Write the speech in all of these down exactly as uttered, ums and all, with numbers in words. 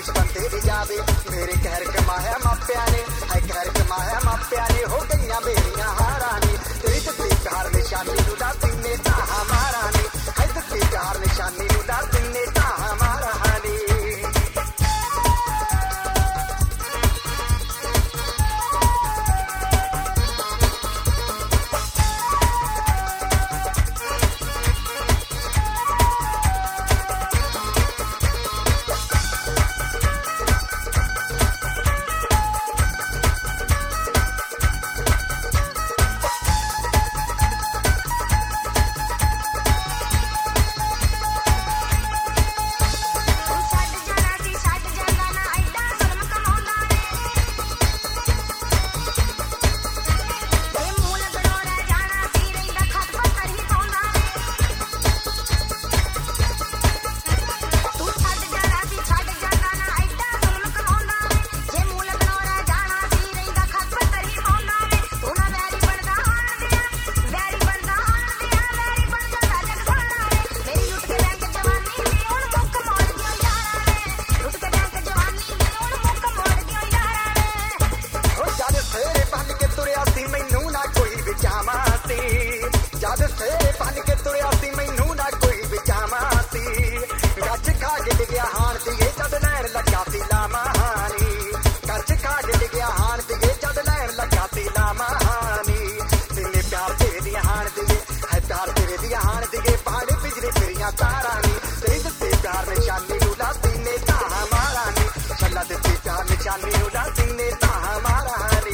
बचपन तेरी जावे मेरे कहर कमाया मापिया ने है कहर कमाया मापिया ने हो गईया मेरिया हारा ने तेरी दित्ती प्यार निशानी लुटा तिन्ने ता हमारा ने है दित्ती प्यार निशानी लुटा तिन्ने ता हमारा ने जद फेरे बन के तुरिया सी मैनू ना कोई बिचावा सी गच खा के डिगया हाण दिए जद लैन लगा सी लामानी गच खा के डिगया हाण दिए जद लैन लगा सी लामानी तिन्ने प्यार तेरे दिया हाण दिए है प्यार तेरे दिया हाण दिए पहाड़े बिजली फिरिया तारा नी तेरी दित्ती प्यार निशानी उड़ा तिन्ने ता हमारा नी चला दित्ती प्यार निशानी उड़ा तिन्ने ता हमारा नी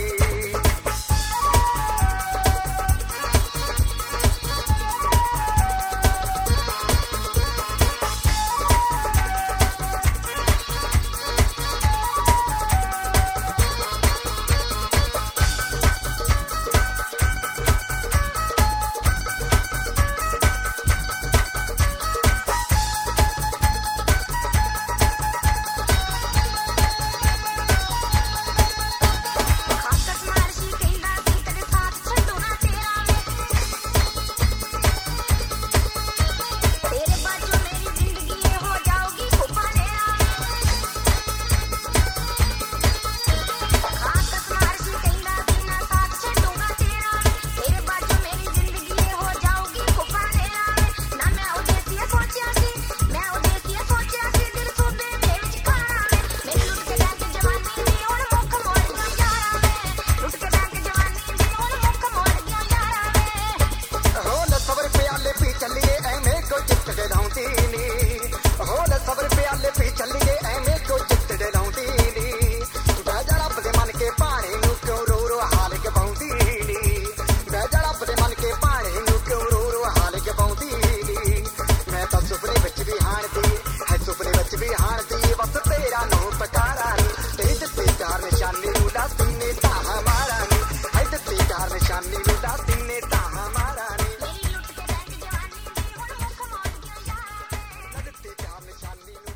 सुपने बच भी हारती बस तेरा नो पकारा नी तेरी दित्ती प्यार निशानी लुटा तिन्ने ता हमारा नी है दित्ती प्यार निशानी लुटा तिन्ने ता हमारा नी मेरी लुट के बैंक जवानी नी हुण मुख मोड़ गया यार दित्ती प्यार निशानी